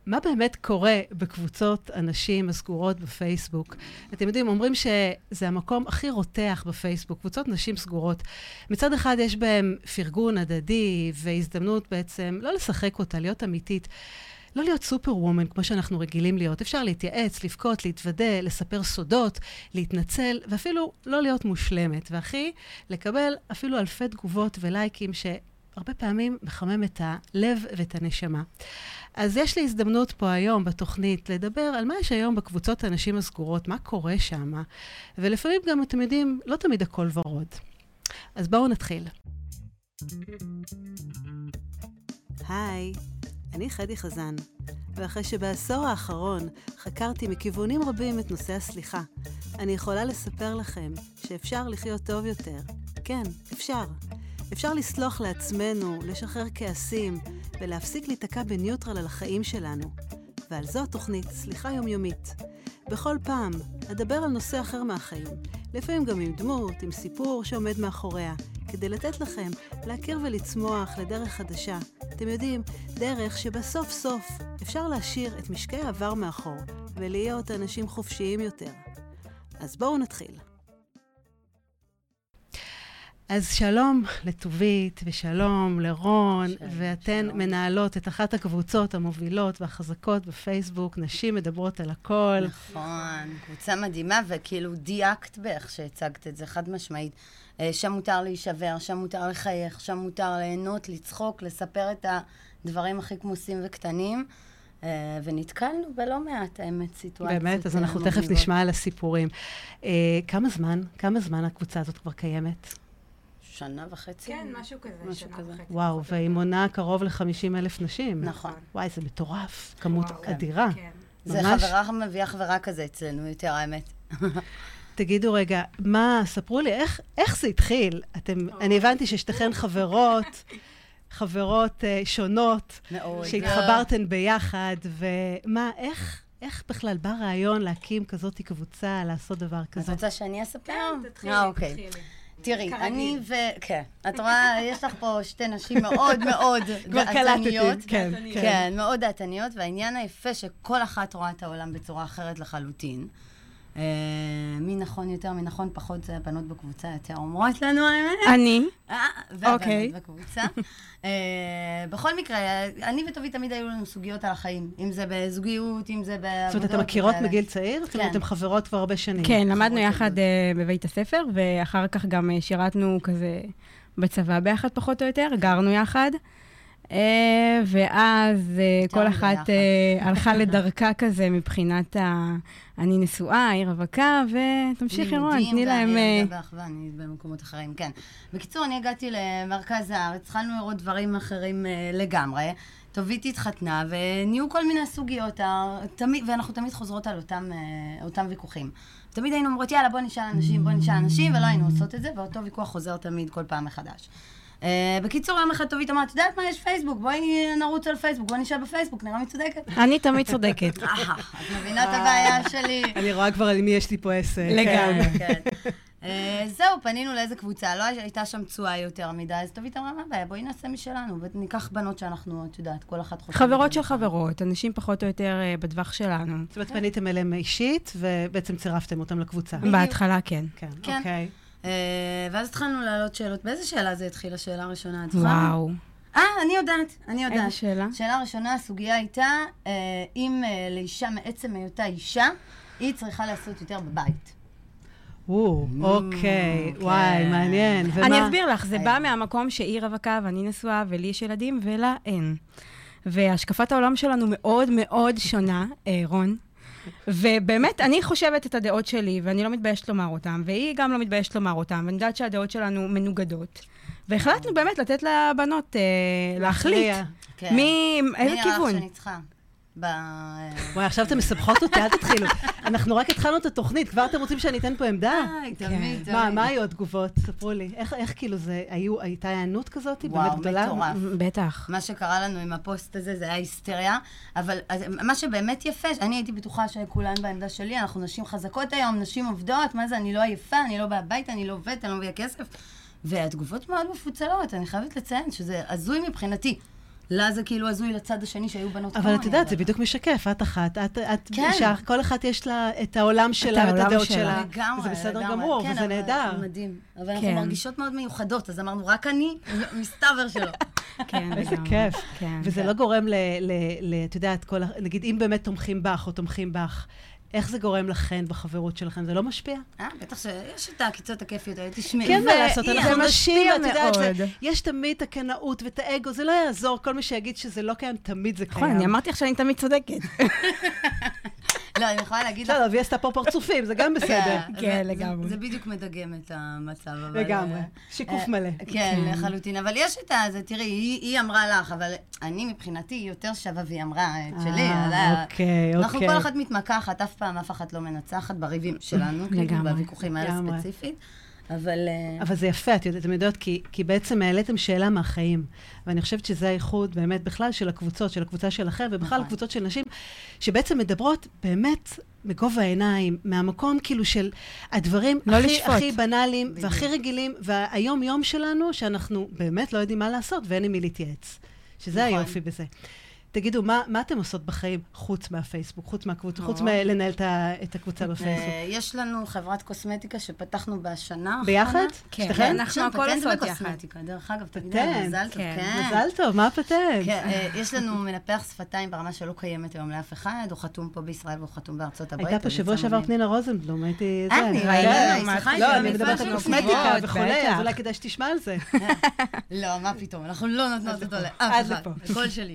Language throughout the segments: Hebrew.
מה באמת קורה בקבוצות אנשים הסגורות בפייסבוק? אתם יודעים, אומרים שזה המקום הכי רותח בפייסבוק, קבוצות נשים סגורות. מצד אחד יש בהם פרגון הדדי והזדמנות בעצם לא לשחק אותה, להיות אמיתית. לא להיות סופר וומן כמו שאנחנו רגילים להיות. אפשר להתייעץ, לבכות, להתוודא, לספר סודות, להתנצל, ואפילו לא להיות מושלמת. והכי, לקבל אפילו אלפי תגובות ולייקים שהרבה פעמים מחמם את הלב ואת הנשמה. אז יש לי הזדמנות פה היום בתוכנית לדבר על מה יש היום בקבוצות האנשים הסגורות, מה קורה שם. ולפעמים גם, אתם יודעים, לא תמיד הכל ורוד. אז בואו נתחיל. היי. אני חדי חזן, ואחרי שבעשור האחרון חקרתי מכיוונים רבים את נושא הסליחה, אני יכולה לספר לכם שאפשר לחיות טוב יותר. כן, אפשר. אפשר לסלוח לעצמנו, לשחרר כעסים, ולהפסיק להתעקע בניוטרל על החיים שלנו. ועל זו התוכנית, סליחה יומיומית. בכל פעם, אדבר על נושא אחר מהחיים, לפעמים גם עם דמות, עם סיפור שעומד מאחוריה, כדי לתת לכם להכיר ולצמוח לדרך חדשה. אתם יודעים, דרך שבסוף סוף אפשר להשאיר את משקי העבר מאחור, ולהיות אנשים חופשיים יותר. אז בואו נתחיל. אז שלום לטובית ושלום לרון, ואתן מנהלות את אחת הקבוצות המובילות והחזקות בפייסבוק, נשים מדברות על הכל. נכון, קבוצה מדהימה, וכאילו דייקת באיך שהצגת את זה, חד משמעית. שם מותר להישבר, שם מותר לחייך, שם מותר ליהנות, לצחוק, לספר את הדברים הכי כמוסים וקטנים, ונתקלנו בלא מעט, האמת, סיטואציות. באמת, אז אנחנו תכף נשמע על הסיפורים. כמה זמן הקבוצה הזאת כבר קיימת? שנה וחצי. כן, משהו כזה. וואו, והיא מונה קרוב ל50,000 נשים. נכון. וואי, זה מטורף, כמות אדירה. זה חברה מביאה חברה כזה אצלנו, יותר האמת. תגידו רגע, ספרו לי, איך זה התחיל? אני הבנתי ששתיכן חברות שונות, שהתחברתן ביחד, ומה, איך בכלל בא רעיון להקים כזאת קבוצה, לעשות דבר כזה? את רוצה שאני אספר? כן, תתחילי. תראי, אני כן, את רואה, יש לך פה שתי נשים מאוד מאוד דעתניות. כן, מאוד דעתניות, והעניין היפה שכל אחת רואה את העולם בצורה אחרת לחלוטין. מי נכון יותר, מי נכון פחות, זה הבנות בקבוצה יותר אומרות לנו האמת. אני. והבנות בקבוצה. בכל מקרה, אני וטובי תמיד היו לנו סוגיות על החיים, אם זה בזוגיות, אם זה בעבודות. זאת אומרת, אתם מכירות מגיל צעיר? זאת אומרת, אתם חברות כבר הרבה שנים. כן, למדנו יחד בבית הספר, ואחר כך גם שירתנו כזה בצבא ביחד פחות או יותר, גרנו יחד. ואז כל אחת הלכה לדרכה כזה מבחינת אני נשואה, היא רווקה, ותמשיך ירון, תני להם... ואני במקומות אחרים, כן. בקיצור, אני הגעתי למרכז הארץ, התחלנו לראות דברים אחרים לגמרי, טובית התחתנה, ונהיו כל מיני סוגיות, ואנחנו תמיד חוזרות על אותם ויכוחים. תמיד היינו אומרות, יאללה, בוא נשאל אנשים, ולא היינו עושות את זה, ואותו ויכוח חוזר תמיד כל פעם מחדש. בקיצור, יום אחד טובית אמרת, יודעת מה, יש פייסבוק, בואי נרוץ על פייסבוק, בואי נשאל בפייסבוק, נראה מי צודקת. אני תמיד צודקת. את מבינה את הבעיה שלי. אני רואה כבר על מי יש לי פה עסק. לגמרי. זהו, פנינו לאיזה קבוצה, לא הייתה שם צועה יותר מדי, אז טובית אמרה, מה הבעיה, בואי נעשה משלנו, וניקח בנות שאנחנו, את יודעת, כל אחת חושבת. חברות של חברות, אנשים פחות או יותר בטווח שלנו. זאת אומרת, פניתם אליהם אישית, ובעצם צירפתם אותם לקבוצה. בהתחלה כן. כן, אוקיי. ואז התחלנו להעלות שאלות. באיזה שאלה זה התחיל, השאלה הראשונה? וואו. אני יודעת. איזה שאלה? השאלה הראשונה, הסוגיה הייתה, אם לאישה מעצם היותה אישה, היא צריכה לעשות יותר בבית. אוקיי, וואי, מעניין. אני אסביר לך, זה בא מהמקום שהיא רווקה ואני נשואה ולי יש ילדים ולה אין. והשקפת העולם שלנו מאוד מאוד שונה, רון. ובאמת, אני חושבת את הדעות שלי, ואני לא מתביישת לומר אותם, והיא גם לא מתביישת לומר אותם, ואני יודעת שהדעות שלנו מנוגדות. והחלטנו באמת לתת לבנות להחליט. איזה כיוון? מי שנצחה? וואי, עכשיו אתם מסבכות אותי, אל תתחילו. אנחנו רק התחלנו את התוכנית, כבר אתם רוצים שאני אתן פה עמדה? תמיד. מה היו התגובות? ספרו לי. איך כאילו זה, הייתה הענות כזאת? באמת גדולה? וואו, מטורף. בטח. מה שקרה לנו עם הפוסט הזה, זה היה היסטריה, אבל מה שבאמת יפה, אני הייתי בטוחה שכולן בעמדה שלי, אנחנו נשים חזקות היום, נשים עובדות, מה זה, אני לא עייפה, אני לא באה הביתה, אני לא עובדת, אני לא מביאה כסף, והתגובות מאוד מפוצלות, אני חייבת לציין שזה הזוי מבחינתי. לה זה כאילו הזוי לצד השני שהיו בנות אבל את יודעת, זה בדיוק משקף, את אחת, כל אחת יש לה את העולם שלה ואת הדעות שלה. לגמרי, זה בסדר גמור, וזה נהדר. מדהים. אבל אנחנו מרגישות מאוד מיוחדות, אז אמרנו, רק אני, מסתבר שלא. כן, איזה כיף. וזה לא גורם את יודעת, נגיד, אם באמת תומכים בך או תומכים בך, איך זה גורם לכן בחברות שלכן? זה לא משפיע? בטח שיש את הקיצות הכיפיות, תשמעי. כן, מה לעשות, אנחנו נשים, ואת יודעת, יש תמיד את הקנאות ואת האגו, זה לא יעזור, כל מי שיגיד שזה לא קיים, תמיד זה קיים. אני אמרתי לך שאני תמיד צודקת. לא, אני יכולה להגיד לך... בסדר, והיא עשתה פה פרצופים, זה גם בסדר. כן, לגמרי. זה בדיוק מדגם את המצב, אבל... לגמרי, שיקוף מלא. כן, לחלוטין, אבל יש את זה, תראי, היא אמרה לך, אבל אני מבחינתי יותר שווה והיא אמרה את שלי. אוקיי. אנחנו כל אחת מתמקחת, אף פעם אף אחת לא מנצחת בריבים שלנו, כאילו בוויכוחים האלה ספציפית. אבל זה יפה, אתם יודעות, כי בעצם העליתם שאלה מהחיים. ואני חושבת שזה הייחוד באמת בכלל של הקבוצות, של הקבוצה שלכם, ובכלל קבוצות של נשים, שבעצם מדברות באמת מגובה העיניים, מהמקום כאילו של הדברים הכי בנאליים והכי רגילים, והיום יום שלנו, שאנחנו באמת לא יודעים מה לעשות, ואין עם מי להתייעץ. שזה היופי בזה. תגידו, מה אתם עושות בחיים חוץ מהפייסבוק, חוץ מהקבוצה, חוץ מלנהל את הקבוצה בפייסבוק? יש לנו חברת קוסמטיקה שפתחנו בשנה. ביחד? כן, אנחנו הכל עושות יחד. דרך אגב, תגידי, מזל טוב. מזל טוב, מה הפטנט? יש לנו מנפח שפתיים ברמה שלא קיימת היום לאף אחד, הוא חתום פה בישראל והוא חתום בארצות הברית. הייתה פה שבוע שעבר פנינה רוזנבלום, הייתי... לא, אני מדברת על קוסמטיקה וכולי, אז אולי כדאי שתשמע על זה. לא, מה פתאום, אנחנו לא נותנות אותו לאף אחד. הקול שלי.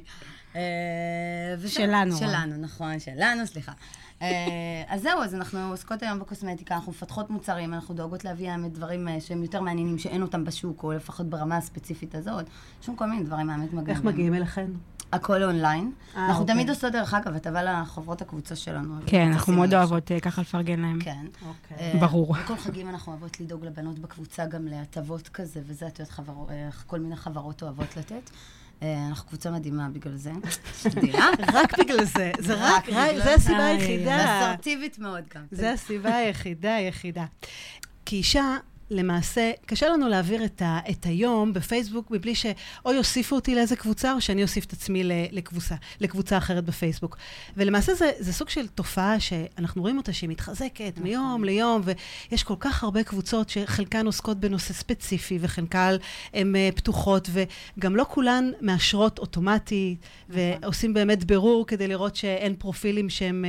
שלנו. שלנו, נכון, שלנו, סליחה. אז זהו, אז אנחנו עוסקות היום בקוסמטיקה, אנחנו מפתחות מוצרים, אנחנו דואגות להביא האמת דברים שהם יותר מעניינים, שאין אותם בשוק, או לפחות ברמה הספציפית הזאת. יש לנו כל מיני דברים האמת מגיעים. איך מגיעים אליכן? הכל אונליין. אנחנו תמיד עושות דרך אגב, הטבה לחברות הקבוצה שלנו. כן, אנחנו מאוד אוהבות ככה לפרגן להם. כן. ברור. בכל חגים אנחנו אוהבות לדאוג לבנות בקבוצה גם להטבות כזה, וזה, את יודעת, כל מיני חברות אוהבות לתת. אנחנו קבוצה מדהימה בגלל זה. רק בגלל זה. זה הסיבה היחידה. אסרטיבית מאוד גם. זה הסיבה היחידה. כי אישה, למעשה, קשה לנו להעביר את היום בפייסבוק, מבלי שאו יוסיפו אותי לאיזה קבוצה, או שאני אוסיף את עצמי לקבוצה אחרת בפייסבוק. ולמעשה זה סוג של תופעה שאנחנו רואים אותה שהיא מתחזקת מיום ליום, ויש כל כך הרבה קבוצות שחלקן עוסקות בנושא ספציפי, וחלקן הן פתוחות, וגם לא כולן מאשרות אוטומטית, ועושים באמת ברור כדי לראות שאין פרופילים שהם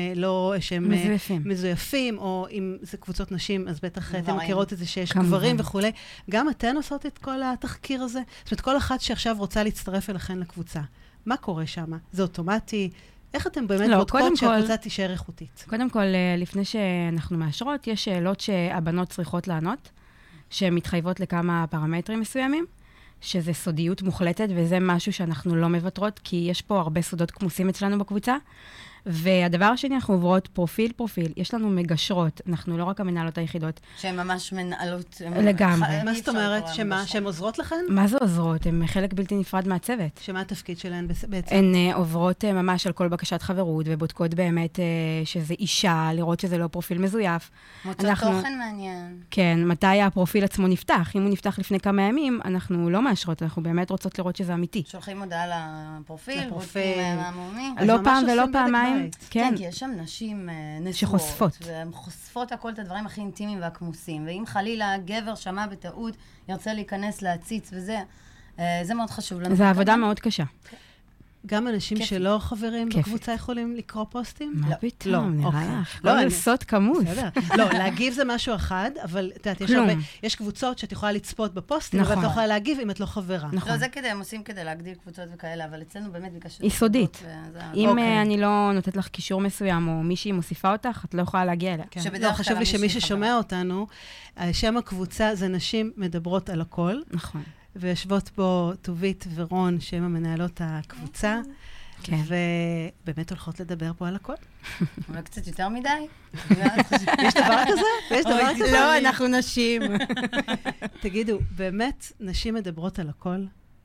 מזויפים, או אם זה קבוצות נשים, אז בטח אתן מכירות את זה שיש גברים וכולי. גם אתן עושות את כל התחקיר הזה? זאת אומרת, כל אחת שעכשיו רוצה להצטרף אליכן לקבוצה, מה קורה שם? זה אוטומטי? איך אתם באמת בודקות שהקבוצה תישאר איכותית? קודם כל, לפני שאנחנו מאשרות, יש שאלות שהבנות צריכות לענות, שמתחייבות לכמה פרמטרים מסוימים, שזה סודיות מוחלטת, וזה משהו שאנחנו לא מבטרות, כי יש פה הרבה סודות כמוסים אצלנו בקבוצה. והדבר השני, אנחנו עוברות פרופיל, יש לנו מגשרות, אנחנו לא רק המנהלות היחידות. שהן ממש מנהלות... לגמרי. מה זאת אומרת? שהן עוזרות לכן? מה זה עוזרות? הן חלק בלתי נפרד מהצוות. שמה התפקיד שלהן בעצם? הן עוברות ממש על כל בקשת חברות, ובודקות באמת שזה אישה, לראות שזה לא פרופיל מזויף. מוצא תוכן מעניין. כן, מתי הפרופיל עצמו נפתח? אם הוא נפתח לפני כמה ימים, אנחנו לא מאשרות, אנחנו באמת רוצות לראות שזה אמיתי. שולחים הודעה לפרופיל, בודקים מהמומי. לא פעם ולא פעמיים. כן, כי יש שם נשים שחושפות. והן חושפות הכל את הדברים הכי אינטימיים והכמוסים. ואם חלילה גבר שמע בטעות, ירצה להיכנס להציץ וזה, זה מאוד חשוב לנו. זו עבודה מאוד קשה. גם אנשים שלא חברים בקבוצה יכולים לקרוא פוסטים? מה פתאום, נראה לך. לא, סוד כמוס. לא, להגיב זה משהו אחד, אבל את יודעת, יש קבוצות שאת יכולה לצפות בפוסטים, אבל את לא יכולה להגיב אם את לא חברה. לא, זה כדי, הם עושים כדי להגדיל קבוצות וכאלה, אבל אצלנו באמת ביקשנו... היא סודית. אם אני לא נותנת לך קישור מסוים, או מישהי מוסיפה אותך, את לא יכולה להגיע אליה. לא, חשוב לי שמי ששומע אותנו, שם הקבוצה זה נשים מדברות על הכל. נכון. ויושבות פה טובית ורון, שהם המנהלות הקבוצה, ובאמת הולכות לדבר פה על הכל. אולי קצת יותר מדי. יש דבר כזה? יש דבר כזה? לא, אנחנו נשים. תגידו, באמת נשים מדברות על הכל?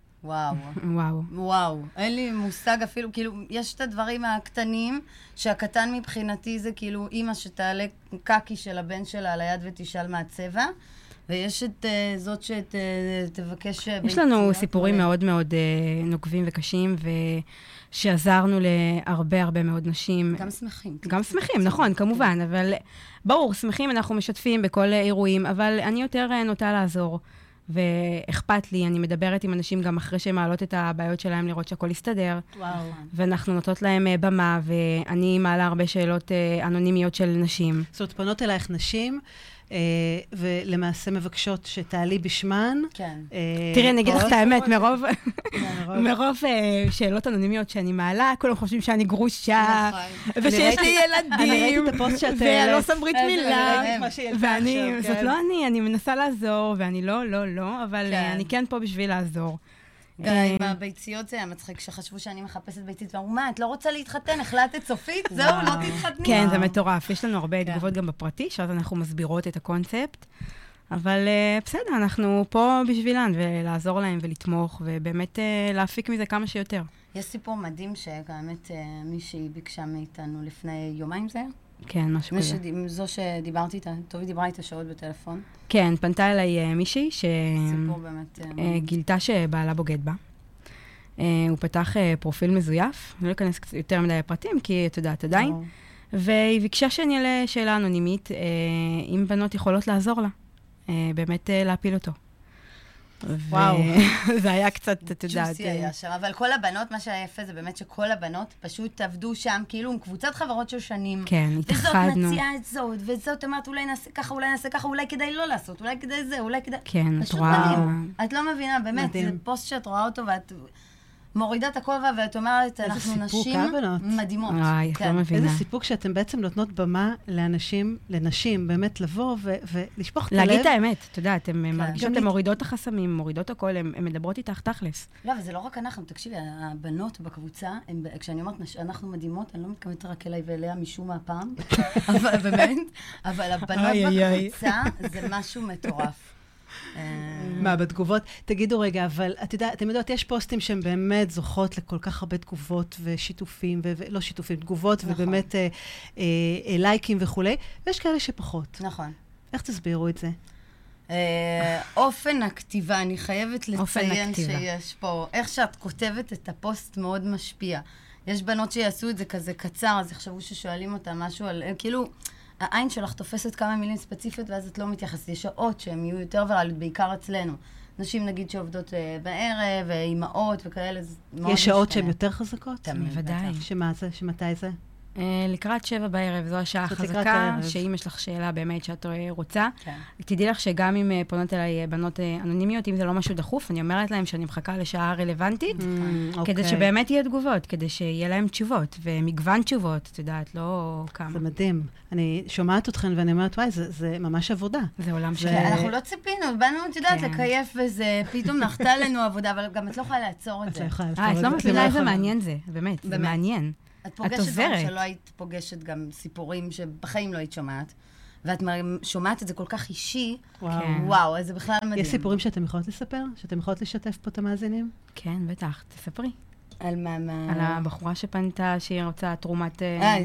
וואו. אין לי מושג אפילו, כאילו, יש את הדברים הקטנים, שהקטן מבחינתי זה כאילו אימא שתעלה קקי של הבן שלה על היד ותשאל מה הצבע, ויש את זאת שתבקש ביציות. יש לנו סיפורים מאוד מאוד נוקבים וקשים, שעזרנו להרבה הרבה מאוד נשים. גם שמחים. גם שמחים, נכון, כמובן, אבל ברור, שמחים אנחנו משתפים בכל אירועים, אבל אני יותר נוטה לעזור, ואכפת לי, אני מדברת עם אנשים גם אחרי שהן מעלות את הבעיות שלהם, לראות שהכל יסתדר. וואו. ואנחנו נותנות להם במה, ואני מעלה הרבה שאלות אנונימיות של נשים. זאת אומרת, פונות אלייך נשים, ולמעשה מבקשות שתעלי בשמן. כן. תראי, אני אגיד לך את האמת, מרוב שאלות אנונימיות שאני מעלה, כולם חושבים שאני גרושה, ושיש לי ילדים, אני ראיתי את הפוסט שאת... ואני לא עושה ברית מילה, ואני, זאת לא אני מנסה לעזור, ואני לא, אבל אני כן פה בשביל לעזור. גם עם הביציות זה היה מצחיק, כשחשבו שאני מחפשת ביצית, ואמרו, מה, את לא רוצה להתחתן? החלטת סופית? זהו, לא תתחתני. כן, זה מטורף. יש לנו הרבה תגובות גם בפרטי, שאז אנחנו מסבירות את הקונספט, אבל בסדר, אנחנו פה בשבילן, ולעזור להם ולתמוך, ובאמת להפיק מזה כמה שיותר. יש סיפור מדהים שבאמת מישהי ביקשה מאיתנו לפני יומיים זה? כן, משהו כזה. זו שדיברתי איתה, טובי דיברה איתה שעות בטלפון. כן, פנתה אליי מישהי שגילתה שבעלה בוגד בה. הוא פתח פרופיל מזויף, אני לא אכנס יותר מדי לפרטים, כי את יודעת עדיין. והיא ביקשה שאני אעלה שאלה אנונימית, אם בנות יכולות לעזור לה, באמת להפיל אותו. וואו. זה היה קצת, את יודעת. ג'וסי היה שם, אבל כל הבנות, מה שהיה יפה זה באמת שכל הבנות פשוט עבדו שם, כאילו עם קבוצת חברות של שנים. כן, התאחדנו. וזאת מציעה את זאת, וזאת אומרת, אולי נעשה ככה, אולי נעשה ככה, אולי כדאי לא לעשות, אולי כדאי זה, אולי כדאי... כן, את רואה. את לא מבינה, באמת, זה פוסט שאת רואה אותו, ואת מורידה את הכובע, ואת אומרת, אנחנו נשים מדהימות. את לא מבינה. איזה סיפוק שאתם בעצם נותנות במה לנשים, באמת לבוא ולשפוך את הלב. להגיד את האמת, את יודעת, הן מרגישות, הן מורידות את החסמים, מורידות הכל, הן מדברות איתך תכלס. לא, וזה לא רק אנחנו, תקשיבי, הבנות בקבוצה, כשאני אומרת, אנחנו מדהימות, אני לא מתכוונת רק אליי ואליה משום מהפעם, אבל באמת, אבל הבנות בקבוצה זה משהו מטורף. מה, בתגובות? תגידו רגע, אבל אתם יודעות, יש פוסטים שהן באמת זוכות לכל כך הרבה תגובות ושיתופים, ולא שיתופים, תגובות, ובאמת לייקים וכו', ויש כאלה שפחות. נכון. איך תסבירו את זה? אופן הכתיבה, אני חייבת לציין שיש פה, איך שאת כותבת את הפוסט מאוד משפיע. יש בנות שיעשו את זה כזה קצר, אז יחשבו ששואלים אותה משהו על, כאילו... העין שלך תופסת כמה מילים ספציפיות, ואז את לא מתייחסת. יש שעות שהן יהיו יותר ויראליות, בעיקר אצלנו. נשים, נגיד, שעובדות בערב, אימהות וכאלה, זה מאוד יש שעות שהן יותר חזקות? תמיד. בוודאי. שמה זה? שמתי זה? לקראת 7 בערב, זו השעה החזקה, שאם יש לך שאלה באמת שאת רוצה, תדעי לך שגם אם פונות אליי בנות אנונימיות, אם זה לא משהו דחוף, אני אומרת להם שאני מחכה לשעה רלוונטית, כדי שבאמת יהיה תגובות, כדי שיהיה להם תשובות, ומגוון תשובות, את יודעת, לא כמה. זה מדהים. אני שומעת אתכן ואני אומרת, וואי, זה ממש עבודה. זה עולם שלנו. אנחנו לא ציפינו, באנו, את יודעת, לקייף וזה, פתאום נחתה לנו עבודה, אבל גם את לא יכולה לעצור את זה. את לא מבינה איזה מעניין זה, באמת, זה מעניין. את פוגשת דברים שלא היית פוגשת גם סיפורים שבחיים לא היית שומעת, ואת שומעת את זה כל כך אישי, וואו, אז זה בכלל מדהים. יש סיפורים שאתם יכולות לספר? שאתם יכולות לשתף פה את המאזינים? כן, בטח, תספרי. על מה? על הבחורה שפנתה שהיא רוצה תרומת...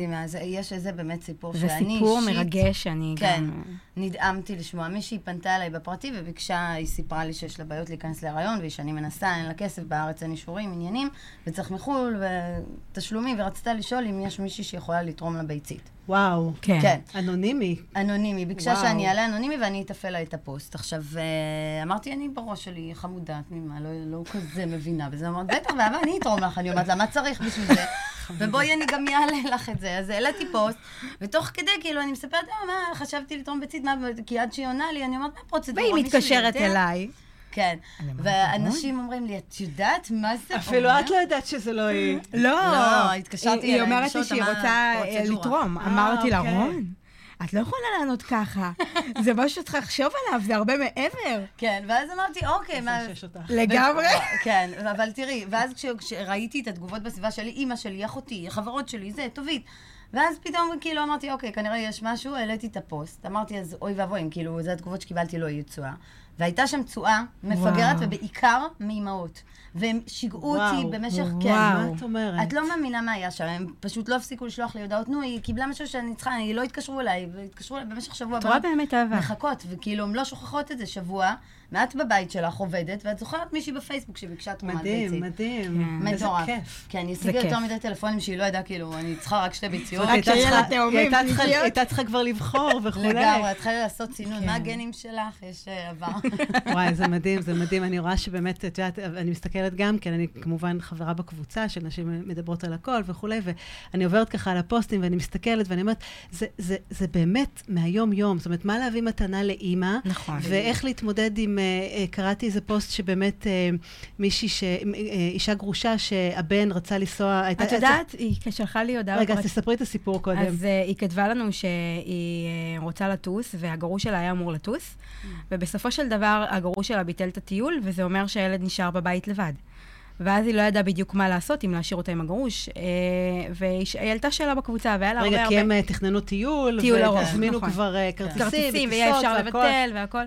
יש איזה באמת סיפור שאני אישית... זה סיפור מרגש שאני גם... נדאמתי לשמוע. מישהי פנתה אליי בפרטי וביקשה, היא סיפרה לי שיש לה בעיות להיכנס להיריון, והיא שאני מנסה, אין לה כסף, בארץ אין אישורים, עניינים, וצריך מחול ותשלומים, ורצתה לשאול אם יש מישהי שיכולה לתרום לביצית. וואו. כן. אנונימי. אנונימי. ביקשה שאני אעלה אנונימי ואני אתפעל לה את הפוסט. עכשיו, אמרתי, אני בראש שלי חמודה, תמימה, לא כזה מבינה. וזה אמרת, בטח, ואבא, אני אתרום לך. אני אומרת לה, מה צריך בשביל זה? ובואי אני גם יעלה לך את זה. אז העליתי פוסט, ותוך כדי, כאילו, אני מספרת, מה, חשבתי לתרום ביצית, כי עד שהיא עונה לי, אני אומרת, מה פרוצדורה? והיא מתקשרת אליי. כן, ואנשים אומרים לי, את יודעת מה זה? אפילו את לא יודעת שזה לא היא. לא, התקשרתי היא אומרת לי שהיא רוצה לתרום. אמרתי לה, רון, את לא יכולה לענות ככה. זה משהו שצריך לחשוב עליו, זה הרבה מעבר. כן, ואז אמרתי, אוקיי, מה... לגמרי. כן, אבל תראי, ואז כשראיתי את התגובות בסביבה שלי, אמא שלי, אחותי, החברות שלי, זה, טובית. ואז פתאום כאילו אמרתי, אוקיי, כנראה יש משהו, העליתי את הפוסט. אמרתי, אז אוי ואבוי, כאילו, זה התגובות שקיבלתי לא יצועה. והייתה שם צועה מפגרת ובעיקר מאימהות. והם שיגעו אותי במשך, כן. מה את אומרת? את לא מאמינה מה היה שם, הם פשוט לא הפסיקו לשלוח לי הודעות, נו, היא קיבלה משהו שאני צריכה, היא לא התקשרו אליי, והתקשרו אליי במשך שבוע. את רואה באמת אהבה. מחכות, וכאילו, הם לא שוכחות את זה שבוע, ואת בבית שלך עובדת, ואת זוכרת מישהי בפייסבוק שביקשה תרומת ביצית. מדהים. איזה כיף. כן, היא השיגה יותר מדי טלפונים שהיא לא ידעה, כאילו, אני צריכה רק 2 ביציות. היא הייתה צריכה כבר לבחור וכולי. לגמרי, את צריכה לעשות צינון. מה הגנים שלך? יש עבר. וואי, זה מדהים, זה מדהים. אני רואה שבאמת, את יודעת, אני מסתכלת גם, כן, אני כמובן חברה בקבוצה של נשים מדברות על הכל וכולי, ואני עוברת ככה על הפוסטים ואני מסתכלת ואני אומרת, זה באמת מהיום-יום. זאת אומרת, מה להביא מתנה לאמא, ואיך להתמודד עם, קראתי איזה פוסט שבאמת מישהי, אישה גרושה שהבן רצה לנסוע, את יודעת, היא שלחה לי הודעה. רגע, תספרי את הסיפור קודם. אז היא כתבה לנו שהיא רוצה לטוס, והגרוש שלה היה אמור לטוס, ובסופו של דבר הגרוש שלה ביטל את הטיול, וזה אומר שהילד נשאר בבית לבד. ואז היא לא ידעה בדיוק מה לעשות, אם להשאיר אותה עם הגרוש, והיא העלתה שאלה בקבוצה, והיה לה הרבה... רגע, כי הם תכננו טיול, והזמינו כבר כרטיסים, ויהיה אפשר לבטל והכל.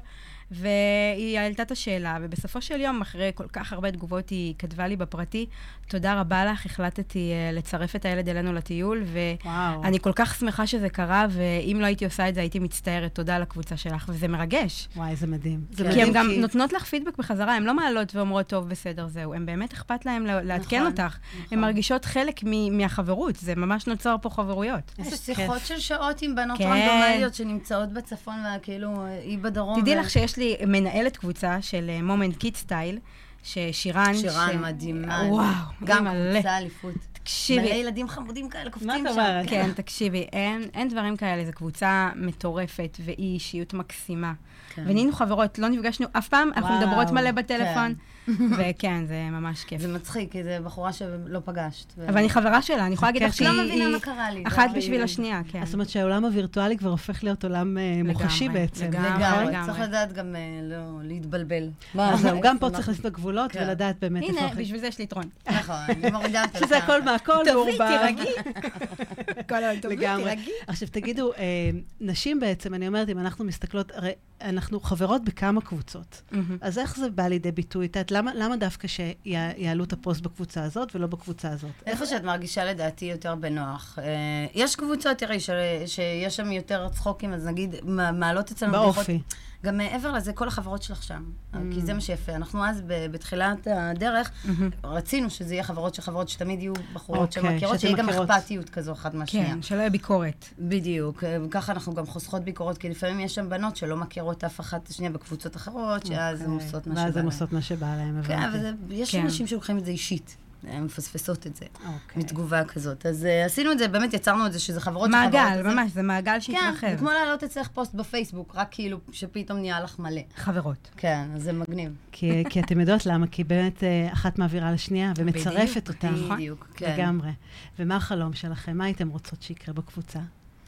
והיא העלתה את השאלה, ובסופו של יום, אחרי כל כך הרבה תגובות, היא כתבה לי בפרטי, תודה רבה לך, החלטתי לצרף את הילד אלינו לטיול, ואני כל כך שמחה שזה קרה, ואם לא הייתי עושה את זה, הייתי מצטערת, תודה לקבוצה שלך, וזה מרגש. וואי, זה מדהים. כי הן גם נותנות לך פידבק בחזרה, הן לא מעלות ואומרות, טוב, בסדר, זהו. הן באמת אכפת להן לעדכן אותך. הן מרגישות חלק מהחברות, זה ממש נוצר פה חברויות. יש שיחות של שעות עם בנות רנדומליות שנמצאות בצפון, וכאילו, היא בדרום. תדעי לך שיש לי מנהלת קבוצה של מומנט קיד סטייל, ששירן... שירן מדהימה. וואו, גם קבוצה אליפות. תקשיבי. מלא ילדים חמודים כאלה קופצים שם. מה את אומרת? כן, תקשיבי, אין דברים כאלה, זו קבוצה מטורפת, והיא אישיות מקסימה. ונינו חברות, לא נפגשנו אף פעם, אנחנו מדברות מלא בטלפון, וכן, זה ממש כיף. זה מצחיק, כי זו בחורה שלא פגשת. אבל אני חברה שלה, אני יכולה להגיד לך שהיא... לא מבינה מה קרה לי. אחת בשביל השנייה, כן. זאת אומרת שהעולם הווירטואלי כבר הופך להיות עולם מוחשי בעצם. לגמרי. צריך לדעת גם לא להתבלבל. גם פה צריך לשים את הגבולות ולדעת באמת איפה... הנה, בשביל זה יש לי יתרון. נכון, אני מורידה את זה. שזה הכל מהכל, תביאי, תירגעי. לגמרי. עכשיו תגידו, נשים בעצם, אני אומרת, אם אנחנו מסתכלות, הרי אנחנו חברות בכמה קבוצות. אז איך זה בא לידי ביטוי? למה דווקא שיעלו את הפוסט בקבוצה הזאת ולא בקבוצה הזאת? איפה שאת מרגישה לדעתי יותר בנוח. יש קבוצות, תראי, שיש שם יותר צחוקים, אז נגיד, מעלות אצלנו... באופי. גם מעבר לזה, כל החברות שלך שם. כי זה מה שיפה. אנחנו אז, בתחילת הדרך, רצינו שזה יהיה חברות של חברות שתמיד יהיו בחורות שמכירות, שיהיה גם אכפתיות כזו אחת מהשנייה. כן, שלא יהיה ביקורת. בדיוק. וככה אנחנו גם חוסכות ביקורות, כי לפעמים יש שם בנות שלא מכירות אף אחת השנייה בקבוצות אחרות, שאז הן עושות מה שבא להם. ואז הן עושות מה שבא להם. כן, אבל יש אנשים שלוקחים את זה אישית. הן מפספסות את זה, מתגובה כזאת. אז עשינו את זה, באמת יצרנו את זה, שזה חברות שחברות... מעגל, ממש, זה מעגל שהתרחב. כן, זה כמו להעלות אצלך פוסט בפייסבוק, רק כאילו שפתאום נהיה לך מלא. חברות. כן, אז זה מגניב. כי אתם יודעות למה, כי באמת אחת מעבירה לשנייה ומצרפת אותה. בדיוק, כן. לגמרי. ומה החלום שלכם? מה הייתם רוצות שיקרה בקבוצה?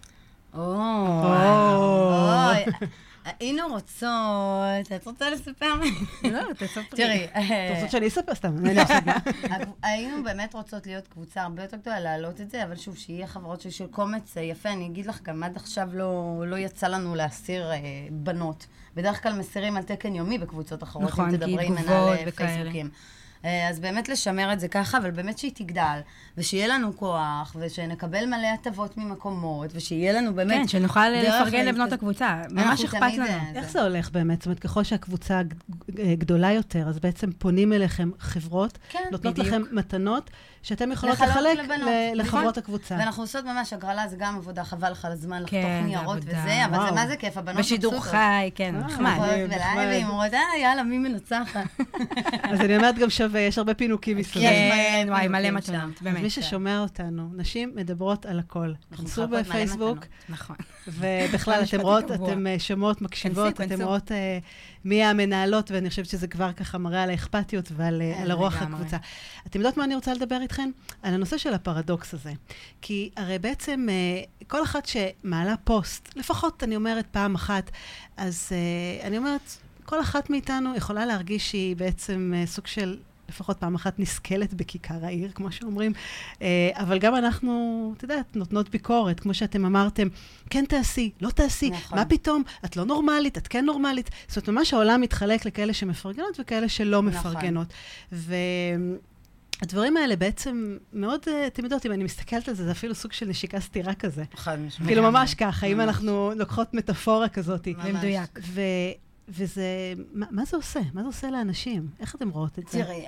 אוי, היינו רוצות... את רוצה לספר? לא, תספרי. תראי. את רוצות שאני אספר סתם? היינו באמת רוצות להיות קבוצה הרבה יותר גדולה, להעלות את זה, אבל שוב, שיהיה חברות של קומץ יפה. אני אגיד לך, גם עד עכשיו לא יצא לנו להסיר בנות. בדרך כלל מסירים על תקן יומי בקבוצות אחרות, נכון, אם תדברי עם מנהלי פייסבוקים. אז באמת לשמר את זה ככה, אבל באמת שהיא תגדל, ושיהיה לנו כוח, ושנקבל מלא הטבות ממקומות, ושיהיה לנו באמת... כן, שנוכל לפרגן לבנות הקבוצה. ממש אכפת לנו. איך זה הולך באמת? זאת אומרת, ככל שהקבוצה גדולה יותר, אז בעצם פונים אליכם חברות, נותנות לכם מתנות, שאתם יכולות לחלק לחברות הקבוצה. ואנחנו עושות ממש, הגרלה זה גם עבודה, חבל לך על הזמן לחתוך ניירות וזה, אבל זה מה זה כיף, הבנות בשידור חי, כן, נחמד. והיא אומרת, יאללה, מי מנצחת? אז אני אומרת גם שווה, יש הרבה פינוקים מסביב. כן, וואי, מלא מתנות, באמת. אז מי ששומע אותנו, נשים מדברות על הכל. חנסו בפייסבוק. נכון. ובכלל, אתם רואות, אתם שומעות, מקשיבות, אתם רואות מי המנהלות, ואני חושבת שזה כבר ככה מראה על האכפתיות ועל הרוח הקבוצה. אתם יודעות מה אני רוצה לדבר איתכן? על הנושא של הפרדוקס הזה. כי הרי בעצם כל אחת שמעלה פוסט, לפחות אני אומרת פעם אחת, אז אני אומרת, כל אחת מאיתנו יכולה להרגיש שהיא בעצם סוג של, לפחות פעם אחת נסכלת בכיכר העיר, כמו שאומרים. אבל גם אנחנו, את יודעת, נותנות ביקורת, כמו שאתם אמרתם, כן תעשי, לא תעשי, נכון. מה פתאום? את לא נורמלית, את כן נורמלית. זאת אומרת, ממש העולם מתחלק לכאלה שמפרגנות וכאלה שלא מפרגנות. הדברים האלה בעצם מאוד, אתם יודעות, אם אני מסתכלת על זה, זה אפילו סוג של נשיקה סתירה כזה. כאילו ממש ככה, אם אנחנו לוקחות מטאפורה כזאת. במדויק. וזה, מה זה עושה? מה זה עושה לאנשים? איך אתם רואות את זה? תראי,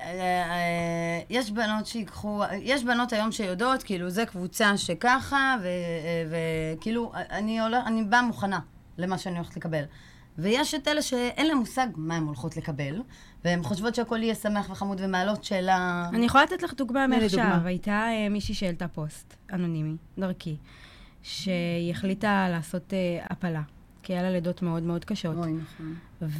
יש בנות היום שיודעות, כאילו, זה קבוצה שככה, וכאילו, אני באה מוכנה למה שאני הולכת לקבל. ויש את אלה שאין להם מושג מה הן הולכות לקבל, והן חושבות שהכל יהיה שמח וחמוד ומעלות שאלה... אני יכולה לתת לך דוגמה מעכשיו. הייתה מישהי שהעלתה פוסט אנונימי, דרכי, שהיא החליטה לעשות הפלה, כי היה לה לידות מאוד מאוד קשות. אוי, נכון.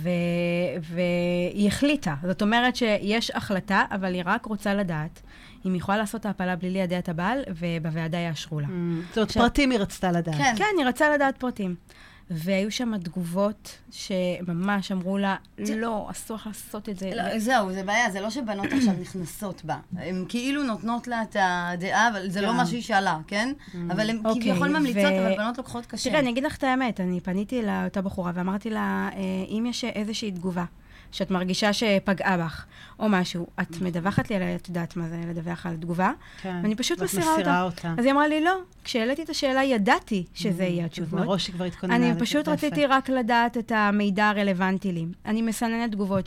והיא החליטה. זאת אומרת שיש החלטה, אבל היא רק רוצה לדעת אם היא יכולה לעשות ההפלה בלי לידע את הבעל, ובוועדה יאשרו לה. זאת אומרת, פרטים היא רצתה לדעת. כן, היא רצה לדעת פרטים. והיו שם תגובות שממש אמרו לה, לא, אסור לך לעשות את זה. זהו, זה בעיה, זה לא שבנות עכשיו נכנסות בה. הן כאילו נותנות לה את הדעה, אבל זה לא מה שהיא שאלה, כן? אבל הן כביכול ממליצות, אבל בנות לוקחות קשה. תראה, אני אגיד לך את האמת, אני פניתי לאותה בחורה ואמרתי לה, אם יש איזושהי תגובה, שאת מרגישה שפגעה בך, או משהו, את מדווחת לי עליה, את יודעת מה זה לדווח על תגובה, ואני פשוט מסירה אותה. אז היא אמרה לי, לא, כשהעליתי את השאלה, ידעתי שזה יהיה התשובות. מראש שכבר התכוננה. אני פשוט רציתי רק לדעת את המידע הרלוונטי לי. אני מסננת תגובות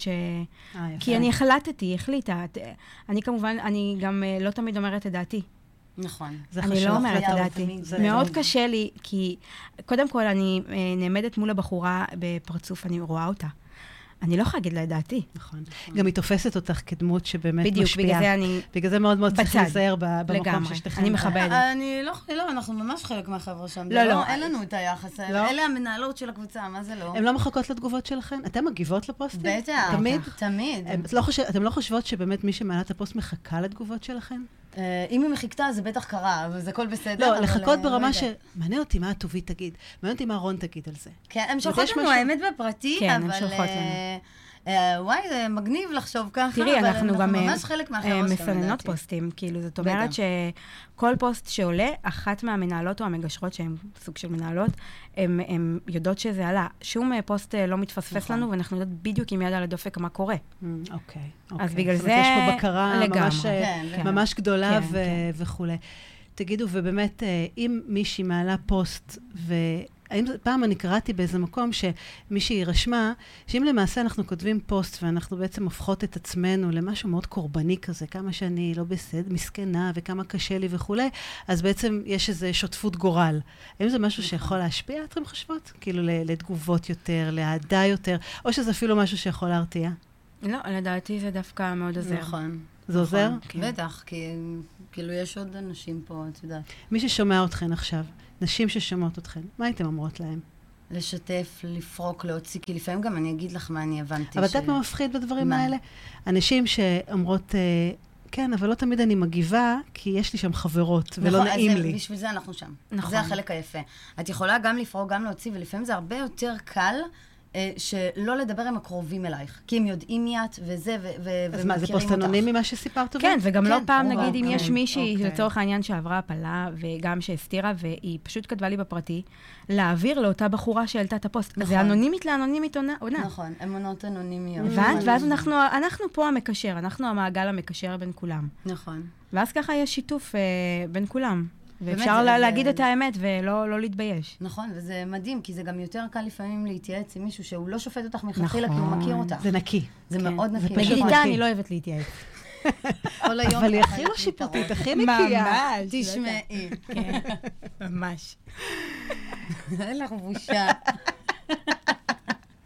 כי אני החליטה. אני כמובן, אני גם לא תמיד אומרת את דעתי. נכון. אני לא אומרת את דעתי. מאוד קשה לי, כי קודם כל אני נעמדת מול הבחורה בפרצוף, אני רואה אותה. אני לא יכולה להגיד לה את דעתי. נכון. גם היא תופסת אותך כדמות שבאמת משפיעה. בדיוק, בגלל זה אני... בגלל זה מאוד מאוד צריך להיזהר במקום ששתכם. אני מכבדת. לא, אנחנו ממש חלק מהחבר'ה שם. לא. אין לנו את היחס האלה. אלה המנהלות של הקבוצה, מה זה לא? הן לא מחכות לתגובות שלכן? אתן מגיבות לפוסטים? בטח. תמיד. אתן לא חושבות שבאמת מי שמעלה את הפוסט מחכה לתגובות שלכן? אם היא מחיכתה, זה בטח קרה, אבל זה הכל בסדר. לא, לחכות ברמה מעניין אותי מה הטובית תגיד, מעניין אותי מה רון תגיד על זה. כן, הם שולחות לנו האמת בפרטי, כן, הם שולחות לנו. וואי, זה מגניב לחשוב ככה, תראי, אנחנו גם ממש חלק מהחברה שלנו. מסננות פוסטים, כאילו, זאת אומרת שכל פוסט שעולה, אחת מהמנהלות או המגשרות, שהן סוג של מנהלות, הן יודעות שזה עלה. שום פוסט לא מתפספס לנו, ואנחנו יודעות בדיוק עם יד על הדופק מה קורה. אוקיי. אז בגלל זה... זאת אומרת, יש פה בקרה ממש גדולה וכו'. תגידו, ובאמת, אם מישהי מעלה פוסט פעם אני קראתי באיזה מקום שמישהי רשמה, שאם למעשה אנחנו כותבים פוסט ואנחנו בעצם הופכות את עצמנו למשהו מאוד קורבני כזה, כמה שאני לא בסדר, מסכנה וכמה קשה לי וכו', אז בעצם יש איזו שותפות גורל. האם זה משהו שיכול להשפיע, אתכם חושבות? כאילו לתגובות יותר, להעדה יותר, או שזה אפילו משהו שיכול להרתיע? לא, לדעתי זה דווקא מאוד עוזר. נכון. זה עוזר? בטח, כי כאילו יש עוד אנשים פה, את יודעת. מי ששומע אתכן עכשיו, נשים ששומעות אתכן, מה הייתם אומרות להם? לשתף, לפרוק, להוציא, כי לפעמים גם אני אגיד לך מה אני הבנתי. אבל את יודעת מה מפחיד בדברים האלה? אנשים שאומרות, כן, אבל לא תמיד אני מגיבה, כי יש לי שם חברות, ולא נעים לי. בשביל זה אנחנו שם. זה החלק היפה. את יכולה גם לפרוק, גם להוציא, ולפעמים זה הרבה יותר קל שלא לדבר עם הקרובים אלייך, כי הם יודעים מי את וזה, ומכירים אותך. אז מה, זה פוסט אנונימי מה שסיפרת? כן, וגם לא פעם, נגיד, אם יש מישהי, לצורך העניין שעברה הפלה, וגם שהסתירה, והיא פשוט כתבה לי בפרטי, להעביר לאותה בחורה שהעלתה את הפוסט. זה אנונימית לאנונימית עונה. נכון, אמונות אנונימיות. ואז אנחנו פה המקשר, אנחנו המעגל המקשר בין כולם. נכון. ואז ככה יש שיתוף בין כולם. ואפשר להגיד את האמת ולא להתבייש. נכון, וזה מדהים, כי זה גם יותר קל לפעמים להתייעץ עם מישהו שהוא לא שופט אותך מלכתחילה, כי הוא מכיר אותך. זה נקי. זה מאוד נקי. נגיד איתה, אני לא אוהבת להתייעץ. אבל היא הכי לא שיפוטית, הכי נקייה. ממש. תשמעי. כן, ממש. אין לך בושה.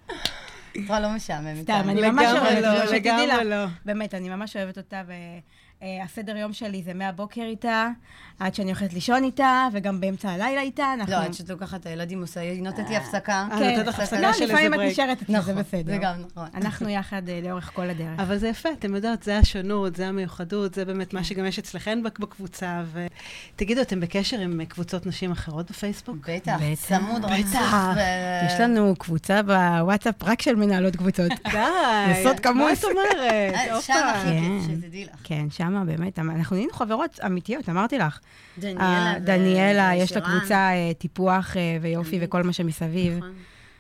כבר לא משעמם. סתם, אני ממש אוהבת אותה. באמת, אני ממש אוהבת אותה הסדר יום שלי זה מהבוקר איתה, עד שאני הולכת לישון איתה, וגם באמצע הלילה איתה. לא, עד שאת לוקחת את הילדים עושה, היא נותנת לי הפסקה. כן, נותנת לך הפסקה לא, של לפעמים איזה את ברייק. נשארת אצלי, זה בסדר. זה גם נכון. אנחנו יחד לאורך כל הדרך. אבל זה יפה, אתם יודעות, זה השונות, זה המיוחדות, זה באמת מה שגם יש אצלכן בקבוצה. ותגידו, אתם בקשר עם קבוצות נשים אחרות בפייסבוק? בטח, בטח. צמוד רצוף. יש לנו קבוצה בוואטסאפ רק של מנהלות קבוצות. די. זה סוד כמוס. מה את אומרת? שם הכי כן. כיף, שתדעי לך. כן, שמה באמת, אנחנו נהיינו חברות אמתיות, אמרתי לך. דניאלה דניאלה, יש לה ושירן. קבוצה טיפוח ויופי תמיד. וכל מה שמסביב. נכון.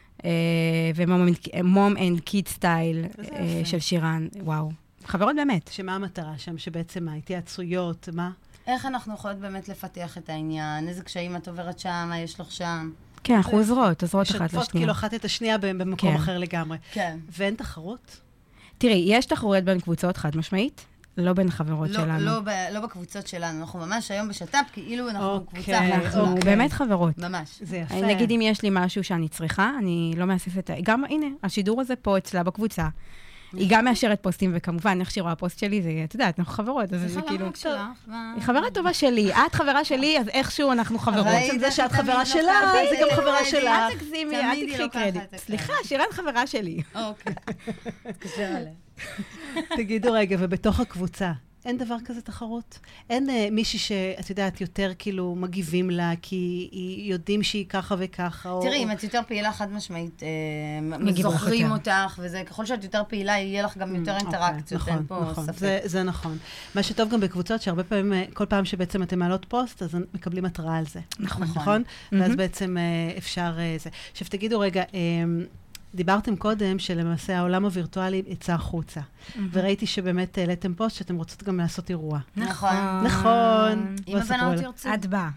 ומום אנד קיד סטייל יפה. של שירן, וואו. חברות באמת. שמה המטרה שם? שבעצם ההתייעצויות, מה? איך אנחנו יכולות באמת לפתח את העניין? איזה קשיים את עוברת שם, מה יש לך שם? כן, אנחנו עוזרות אחת משתפות לשנייה. כאילו אחת את השנייה במקום כן. אחר לגמרי. כן. ואין תחרות? תראי, יש תחרויות בין קבוצות חד משמעית, לא בין החברות שלנו. לא בקבוצות שלנו, אנחנו ממש היום בשת"פ, כאילו אנחנו אוקיי. קבוצה אחת. אנחנו אוקיי. באמת חברות. ממש. זה יפה. נגיד אם יש לי משהו שאני צריכה, אני לא מאספת, גם, הנה, השידור הזה פה אצלה בקבוצה. היא גם מאשרת פוסטים, וכמובן, איך שהיא רואה פוסט שלי, זה, את יודעת, אנחנו חברות, אז זה כאילו... היא חברה טובה שלי, את חברה שלי, אז איכשהו אנחנו חברות. עצם זה שאת חברה שלה, זה גם חברה שלך. אל תגזימי, אל תמיד היא תקחי לוקחת קרדיט. את זה. סליחה, שירן חברה שלי. אוקיי. תתקשר עליה. תגידו רגע, ובתוך הקבוצה, אין דבר כזה תחרות? אין מישהי שאת יודעת יותר כאילו מגיבים לה, כי יודעים שהיא ככה וככה, או... תראי, אם את יותר פעילה חד משמעית, מגיבות זוכרים יותר. אותך, וזה, ככל שאת יותר פעילה, יהיה לך גם יותר אינטראקציות, אין פה נכון, ספק. זה נכון. מה שטוב גם בקבוצות, שהרבה פעמים, כל פעם שבעצם אתם מעלות פוסט, אז מקבלים התראה על זה. נכון. נכון? ואז בעצם אפשר זה. עכשיו תגידו רגע, דיברתם קודם שלמעשה העולם הווירטואלי יצא החוצה. וראיתי שבאמת העליתם פוסט שאתם רוצות גם לעשות אירוע. נכון. נכון. אם הבנות ירצו. את באה.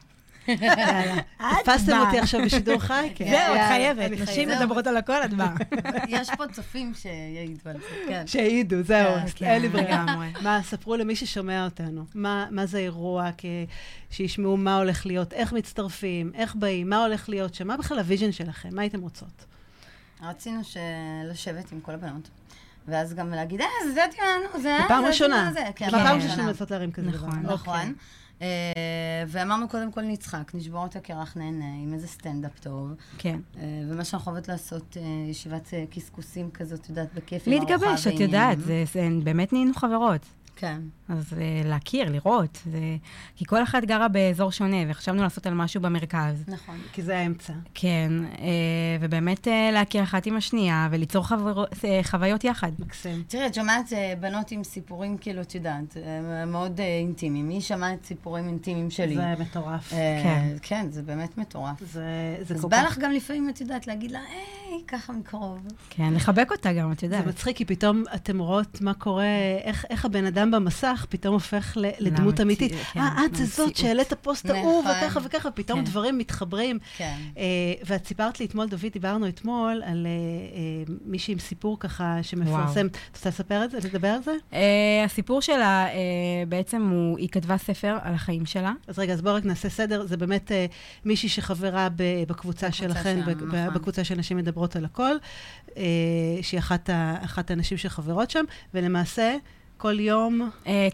תפסתם אותי עכשיו בשידור חי? כן. זהו, את יאללה, חייבת. אני נשים חייבת. מדברות על הכל, את באה. יש פה צופים שיעידו על זה, כן. שהעידו, זהו, כן, אין לי ברירה. לגמרי. מה, ספרו למי ששומע אותנו, מה זה אירוע, שישמעו מה הולך להיות, איך מצטרפים, איך באים, מה הולך להיות שם, מה בכלל הוויז'ן שלכם, מה הייתם רוצות? רצינו לשבת עם כל הבנות, ואז גם להגיד, זה תיאנו, זה בפעם ראשונה. כן, בפעם ראשונה לנסות להרים כזה דבר. נכון. נכון. ואמרנו קודם כל נצחק, נשבור את הקרח נהנה עם איזה סטנדאפ טוב. כן. ומה שאנחנו אוהבות לעשות, ישיבת קסקוסים כזאת, את יודעת, בכיף עם ארוחה להתגבש, את יודעת, זה באמת נהיינו חברות. כן. אז להכיר, לראות, כי כל אחת גרה באזור שונה, וחשבנו לעשות על משהו במרכז. נכון. כי זה האמצע. כן, ובאמת להכיר אחת עם השנייה, וליצור חוויות יחד. מקסים. תראי, את שמעת בנות עם סיפורים, כאילו, את יודעת, מאוד אינטימיים. מי שמעת סיפורים אינטימיים שלי? זה מטורף. כן. כן, זה באמת מטורף. זה אז כל בא כך... לך גם לפעמים, את יודעת, להגיד לה, היי, ככה מקרוב. כן, לחבק אותה גם, את יודעת. זה מצחיק, כי פתאום אתם רואות מה קורה, איך הבן אדם במסך פתאום הופך לדמות אמיתית. את זה זאת שהעלית פוסט אהוב, וככה וככה, פתאום דברים מתחברים. כן. ואת סיפרת לי אתמול, דוד, דיברנו אתמול על מישהי עם סיפור ככה שמפרסם. את רוצה לספר את זה? לדבר על זה? הסיפור שלה, בעצם היא כתבה ספר על החיים שלה. אז רגע, אז בואו רק נעשה סדר. זה באמת מישהי שחברה בקבוצה שלכן, בקבוצה של נשים מדברות על הכל, שהיא אחת האנשים שחברות שם, ולמעשה... כל יום?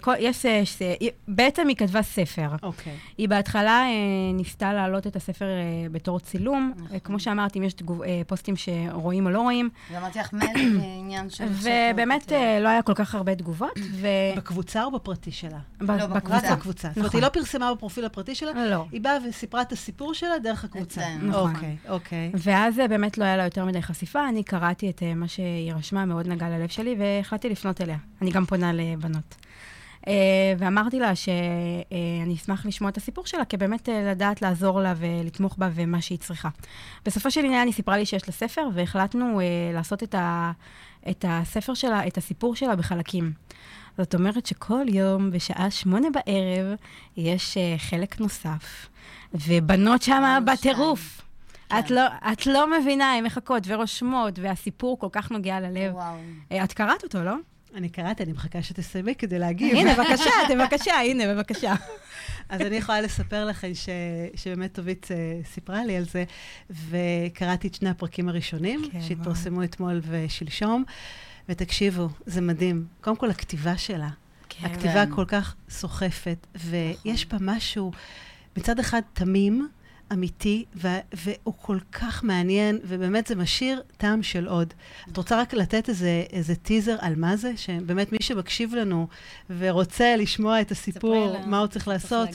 בעצם היא כתבה ספר. אוקיי. היא בהתחלה ניסתה להעלות את הספר בתור צילום. כמו שאמרתי, אם יש פוסטים שרואים או לא רואים. ואמרתי לך, מייל עניין של... ובאמת לא היה כל כך הרבה תגובות. בקבוצה או בפרטי שלה? בקבוצה. זאת אומרת, היא לא פרסמה בפרופיל הפרטי שלה? לא. היא באה וסיפרה את הסיפור שלה דרך הקבוצה. נכון. אוקיי. ואז באמת לא היה לה יותר מדי חשיפה. אני קראתי את מה שהיא רשמה, מאוד נגע ללב שלי, והחלטתי לפנות אליה. אני גם פונה לבנות. ואמרתי לה שאני אשמח לשמוע את הסיפור שלה, כי באמת לדעת לעזור לה ולתמוך בה ומה שהיא צריכה. בסופו של עניין היא סיפרה לי שיש לה ספר, והחלטנו לעשות את הספר שלה, את הסיפור שלה בחלקים. זאת אומרת שכל יום בשעה 8 בערב יש חלק נוסף, ובנות שם בטירוף. את לא מבינה, הן מחכות ורושמות, והסיפור כל כך נוגע ללב. את קראת אותו, לא? אני קראתי, אני מחכה שתסיימי כדי להגיב. הנה, בבקשה, הנה, בבקשה. אז אני יכולה לספר לכם שבאמת טובית סיפרה לי על זה, וקראתי את 2 הפרקים הראשונים, שהתפרסמו אתמול ושלשום, ותקשיבו, זה מדהים. קודם כל, הכתיבה שלה. הכתיבה כל כך סוחפת, ויש בה משהו, מצד אחד תמים, אמיתי, והוא כל כך מעניין, ובאמת זה משאיר טעם של עוד. את רוצה רק לתת איזה טיזר על מה זה? שבאמת מי שמקשיב לנו ורוצה לשמוע את הסיפור, מה הוא צריך לעשות,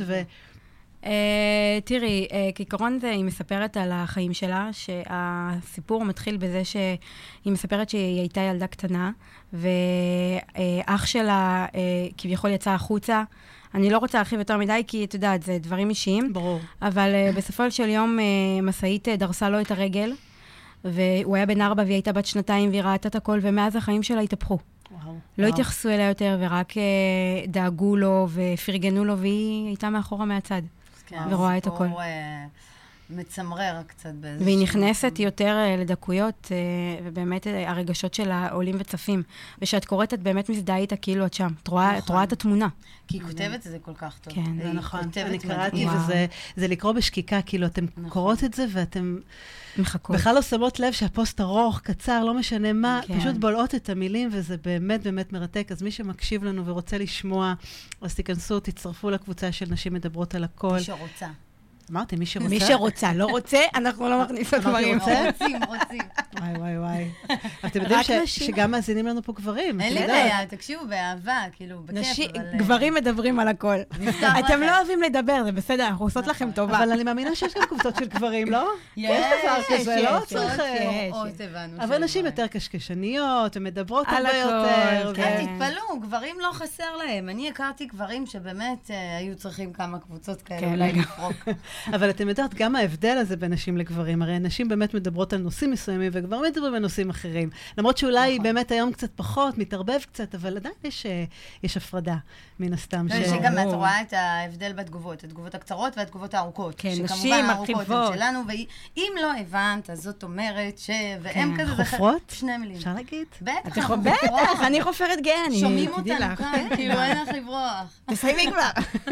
תראי, כעיקרון היא מספרת על החיים שלה, שהסיפור מתחיל בזה שהיא מספרת שהיא הייתה ילדה קטנה, ואח שלה כביכול יצא החוצה. אני לא רוצה להרחיב יותר מדי, כי את יודעת, זה דברים אישיים. ברור. אבל בסופו של יום משאית דרסה לו את הרגל, והוא היה בן 4 והיא הייתה בת 2 והיא ראתה את הכל, ומאז החיים שלה התהפכו. לא התייחסו אליה יותר, ורק דאגו לו ופרגנו לו, והיא הייתה מאחורה מהצד. ורואה את הכל. מצמרר קצת באיזשהו... והיא נכנסת יותר לדקויות, ובאמת הרגשות שלה עולים וצפים. ושאת קוראת, את באמת מזדהה איתה כאילו את שם. את רואה את התמונה. כי היא כותבת את זה כל כך טוב. כן, זה נכון. אני קראתי, וזה לקרוא בשקיקה, כאילו אתם קוראות את זה, ואתם בכלל לא שמות לב שהפוסט ארוך, קצר, לא משנה מה, פשוט בולעות את המילים, וזה באמת באמת מרתק. אז מי שמקשיב לנו ורוצה לשמוע, אז תיכנסו, תצטרפו לקבוצה של נשים מדברות על הכל. מי שרוצה. אמרתי, מי שרוצה. מי שרוצה, לא רוצה, אנחנו לא מכניסות דברים. רוצים. וואי. אתם יודעים שגם מאזינים לנו פה גברים. אין לי בעיה, תקשיבו, באהבה, כאילו, בכיף, אבל... גברים מדברים על הכל. אתם לא אוהבים לדבר, זה בסדר, אנחנו עושות לכם טובה. אבל אני מאמינה שיש גם קבוצות של גברים, לא? יש דבר כזה, לא צריך... אבל נשים יותר קשקשניות, ומדברות הרבה יותר. תתפלאו, גברים לא חסר להם. אני הכרתי גברים שבאמת היו צריכים כמה קבוצות כאלה, אולי לפרוק. אבל אתם יודעת, גם ההבדל הזה בין נשים לגברים, הרי נשים באמת מדברות על נושאים מסוימים, וגברים מדברים על נושאים אחרים. למרות שאולי באמת היום קצת פחות, מתערבב קצת, אבל עדיין יש הפרדה, מן הסתם. שגם את רואה את ההבדל בתגובות, התגובות הקצרות והתגובות הארוכות. כן, נשים מרחיבות. שלנו, ואם לא הבנת, אז זאת אומרת והם כזה... חופרות? 2 מילים. אפשר להגיד? בטח, אני חופרת גאה, שומעים אותנו כאן, כאילו אין לך לברוח. תסיימי כבר.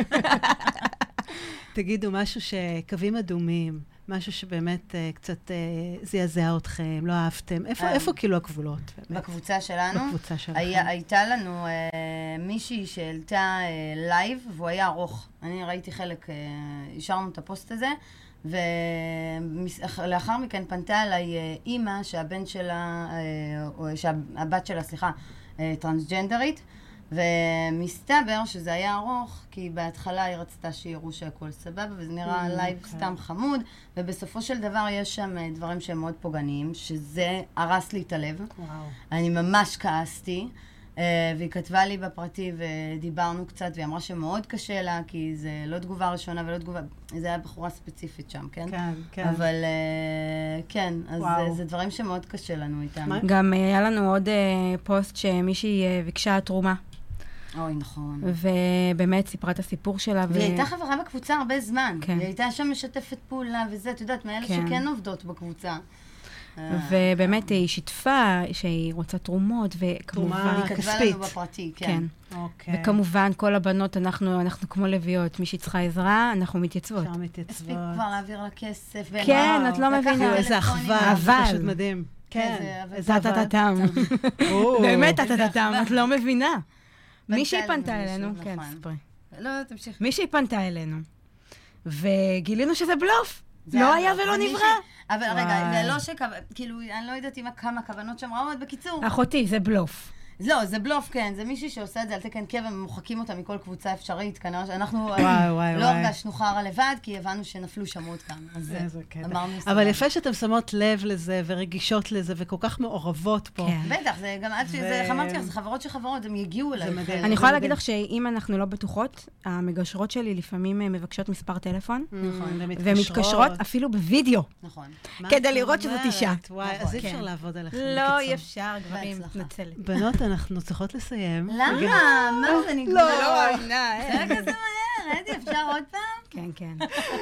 תגידו, משהו שקווים אדומים, משהו שבאמת קצת זעזע אתכם, לא אהבתם. איפה כאילו הגבולות? בקבוצה שלנו? בקבוצה שלכם. הייתה לנו מישהי שהעלתה לייב, והוא היה ארוך. אני ראיתי חלק, השארנו את הפוסט הזה, ולאחר מכן פנתה אליי אימא שהבן שלה, שהבת שלה, טרנסג'נדרית, ומסתבר שזה היה ארוך, כי בהתחלה היא רצתה שיראו שהכל סבבה, וזה נראה לייב סתם חמוד, ובסופו של דבר יש שם דברים שהם מאוד פוגעניים, שזה הרס לי את הלב. אני ממש כעסתי, והיא כתבה לי בפרטי ודיברנו קצת, והיא אמרה שמאוד קשה לה, כי זה לא תגובה ראשונה ולא תגובה, זה היה בחורה ספציפית שם, כן? כן. אבל כן, אז זה דברים שמאוד קשה לנו איתם. גם היה לנו עוד פוסט שמישהי ביקשה תרומה. אוי, נכון. ובאמת סיפרה את הסיפור שלה. והיא הייתה חברה בקבוצה הרבה זמן. כן. היא הייתה שם משתפת פעולה וזה, את יודעת, מאלה שכן עובדות בקבוצה. ובאמת היא שיתפה שהיא רוצה תרומות, וכמובן... היא כתבה לנו בפרטי, כן. וכמובן, כל הבנות, אנחנו כמו לביאות, מי שצריכה עזרה, אנחנו מתייצבות. אפשר מתייצבות. הספיק כבר להעביר לה כסף. כן, את לא מבינה. איזה אחווה, זה פשוט מדהים. כן, זה טטטם. באמת טטטם, את לא מבינה. מישהי פנתה אלינו, כן, ספרי. לא, תמשיך. מישהי פנתה אלינו, וגילינו שזה בלוף. לא היה ולא נברא. אבל רגע, זה לא כאילו, אני לא יודעת כמה כוונות שם רעות, בקיצור. אחותי, זה בלוף. לא, זה בלוף, כן. זה מישהי שעושה את זה על תקן קבע, ומוחקים אותה מכל קבוצה אפשרית. כנראה שאנחנו לא הרגשנו חרא לבד, כי הבנו שנפלו שם עוד כמה. אז אמרנו... אבל יפה שאתם שמות לב לזה, ורגישות לזה, וכל כך מעורבות פה. בטח, זה גם עד שזה, איך אמרתי לך, זה חברות שחברות, הם יגיעו אליי. אני יכולה להגיד לך שאם אנחנו לא בטוחות, המגשרות שלי לפעמים מבקשות מספר טלפון, ומתקשרות אפילו בווידאו. נכון. כדי לראות שזאת אישה. וואי, אז אי אפשר לעבוד עליכם. לא, אי אפשר, גברים, מתנצלת. בנות, אנחנו צריכות לסיים. למה? מה זה נגמר? לא, זה כזה מהר, אדי, אפשר עוד פעם? כן.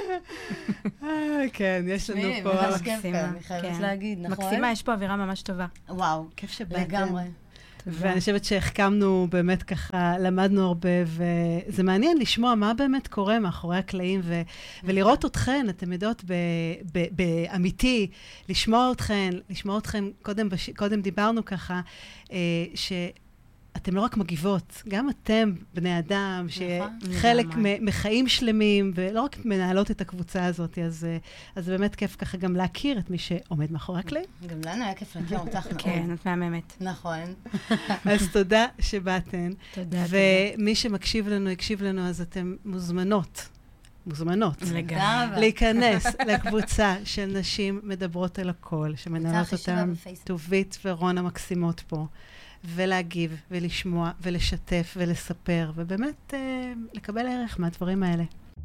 כן, יש לנו פה... ממש כיף כאן, אני חייבת להגיד, נכון? מקסימה, יש פה אווירה ממש טובה. וואו, כיף שבאתם. לגמרי. ואני חושבת שהחכמנו באמת ככה, למדנו הרבה, וזה מעניין לשמוע מה באמת קורה מאחורי הקלעים, ולראות אתכן, אתם יודעות, באמיתי, לשמוע אתכן, קודם דיברנו ככה, אתם לא רק מגיבות, גם אתם, בני אדם, שחלק מחיים שלמים, ולא רק מנהלות את הקבוצה הזאת, אז באמת כיף ככה גם להכיר את מי שעומד מאחורי הקלעים. גם לנו היה כיף להכיר אותך מאוד. כן, את מהממת. נכון. אז תודה שבאתן. תודה. ומי שמקשיב לנו, יקשיב לנו, אז אתם מוזמנות לגמרי. להיכנס לקבוצה של נשים מדברות על הכל, שמנהלות אותם טובית ורון המקסימות פה, ולהגיב ולשמוע ולשתף ולספר, ובאמת לקבל ערך מהדברים האלה.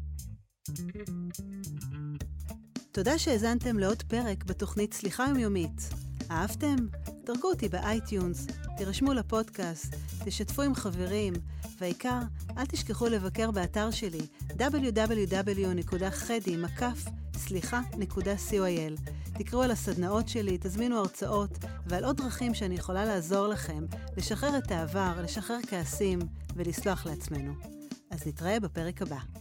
תודה שהזנתם לעוד פרק בתוכנית סליחה יומיומית. אהבתם? דרגו אותי באייטיונס, תירשמו לפודקאסט, תשתפו עם חברים, והעיקר, אל תשכחו לבקר באתר שלי www.khedi.co.il. תקראו על הסדנאות שלי, תזמינו הרצאות ועל עוד דרכים שאני יכולה לעזור לכם לשחרר את העבר, לשחרר כעסים ולסלוח לעצמנו. אז נתראה בפרק הבא.